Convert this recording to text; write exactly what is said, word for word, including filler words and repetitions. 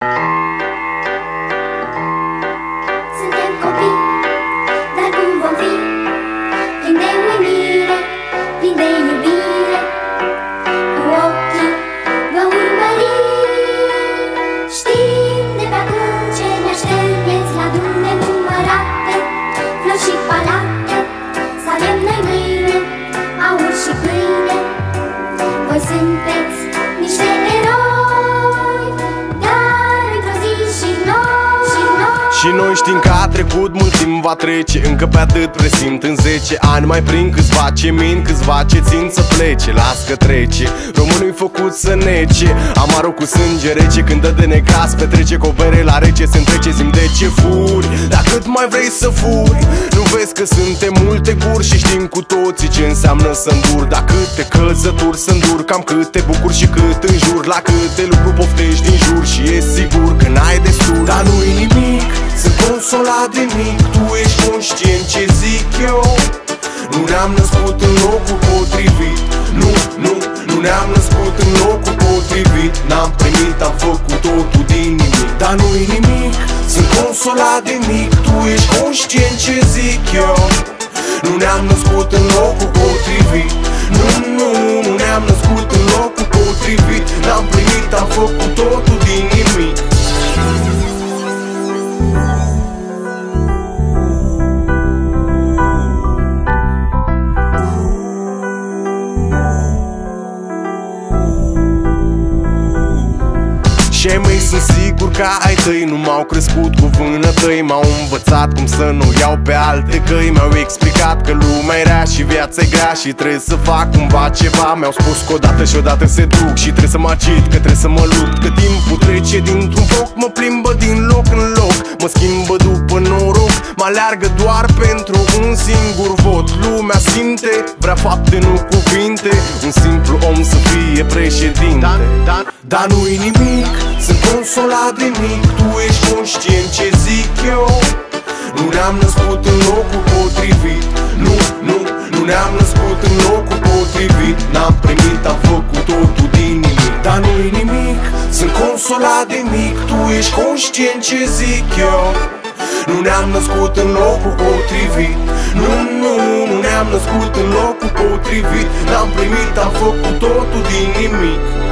Suntem copii, dar cum vom fi? Plin de uimire, plin de iubire, cu ochii vom urmări. Știm de pe acum ce ne aștepți la drum nenumărate flori și palate. Să avem noi mâine aur și pâine. Voi sunteți niște eroi, dar într-o zi și noi, și noi. Și noi știm că a trecut mult timp, va trece încă pe atât presimt. În zece ani mai prind câțiva ce min, câțiva ce țin să plece. Las că trece, românul-i făcut să nece. Amarul cu sânge rece, când dă de necas petrece cu o bere la rece, se întrece, zi de ce furi. Dar cât mai vrei să furi? Nu vezi că suntem multe guri și știm cu toții ce înseamnă să îndur. Dar câte căzături să îndur, cam câte bucuri și cât înjur. La câte lucruri poftești din jur și e sigur că n-ai destul. Dar nu-i nimic, sunt consolat de mic. Tu ești conștient ce zic eu? Nu ne-am născut în locul potrivit. Nu, nu, nu ne-am născut în locul potrivit. N-am primit, am făcut totul din nimic. Dar nu-i nimic, sunt consolat de mic. Tu ești conștient ce zic eu? Nu ne-am născut în locul potrivit. Nu, nu, nu ne-am născut în locul potrivit. N-am primit, am făcut totul din nimic. Și ai mei sunt sigur că ai tăi nu m-au crescut cu vânătăi. M-au învățat cum să nu iau pe alte căi. Mi-au explicat că lumea e rea și viața e grea și trebuie să fac cumva ceva. Mi-au spus că odată și odată se duc și trebuie să mă agit, că trebuie să mă lupt. Că timpul trece dintr-un foc, mă plimbă din loc în loc. Mă schimbă după noroc, mă aleargă doar pentru un singur vot. Lumea simte, vrea fapte, nu cuvinte. Un simplu om să fie președinte. Dar, dar, dar nu-i nimic, sunt consolat de mic. Tu ești conștient ce zic eu? Nu ne-am născut în locul potrivit. Nu, nu, nu ne-am născut în locul potrivit. N-am primit, am făcut totul din nimic. Dar nu-i nimic, sunt consolat de mic. Tu ești conștient ce zic eu? Nu ne-am născut în locul potrivit. Nu, nu, nu ne-am născut în locul potrivit. N-am primit, am făcut totul din nimic.